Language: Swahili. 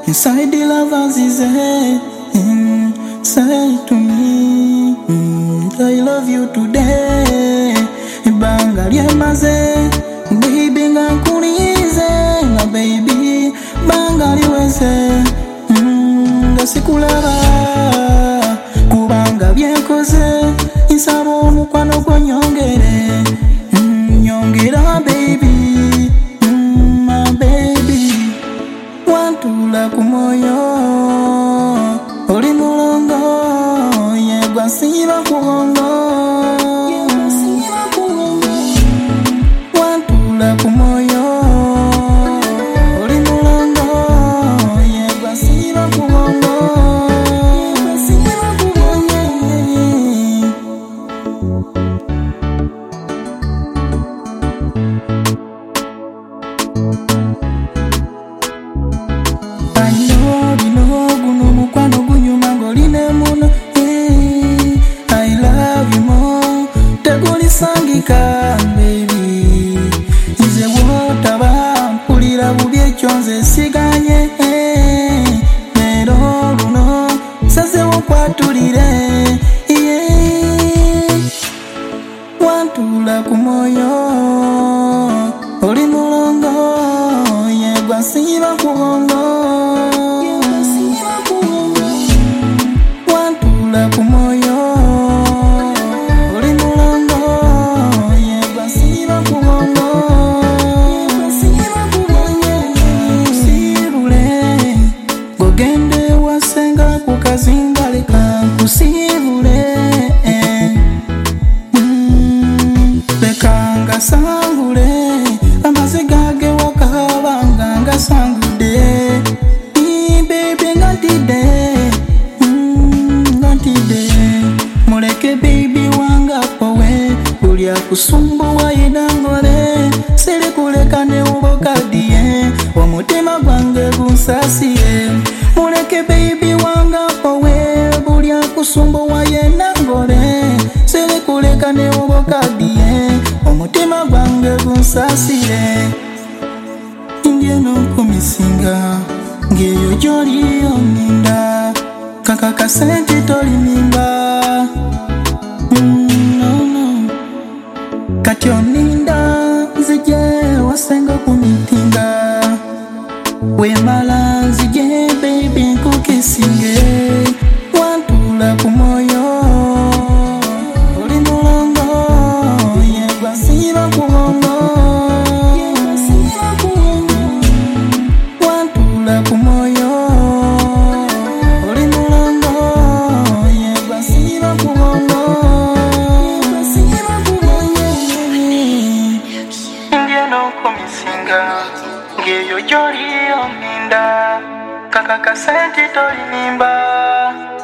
inside the lovers is say to me, I love you today. Ibanga lyemaze, baby ngakulize, na baby banga liweze, ngasikulaba kubanga byenkoze, insaba omukwano gwo nyongere, nyongera baby, my baby. Wantula kumoyo oli mulongo, yegwa siba kugongo, wantula kumoyo oli mulongo, yegwa siba kugongo, sangika baby ize wotaba mpulira bubi ekyonze siganye lero luno sazewo kwatulire wantula kumoyo oli mulongo yegwa siba kugongo, wantula kumoyo gende wasenga kukazingalika kusibule, lekanga sangule amaziga ge wakabanga ngasangude, baby ngantide, ngantide muleke baby wanga powe ulya kusumbuwa yedangole, sili kuleka ne ubokadie omutima gwange gunsasiye, muleke baby wanga powe bulya kusumbuwa yedangole, sili kuleka ne ubokadie omutima gwange gunsasiye. Indyeno kumisinga ngeyo gyoli oninda, kakaka sente tolimimba, kati oninda nzije wasenga kumitinga, wemala nzije baby nkukisinge, wantula kumoyo oli mulongo, yegwa siba kugongo, wantula kumoyo oli mulongo, yegwa siba kugongo, indyeno kumisinga ngeyo gyoli oninda, kakaka sente tolimimba.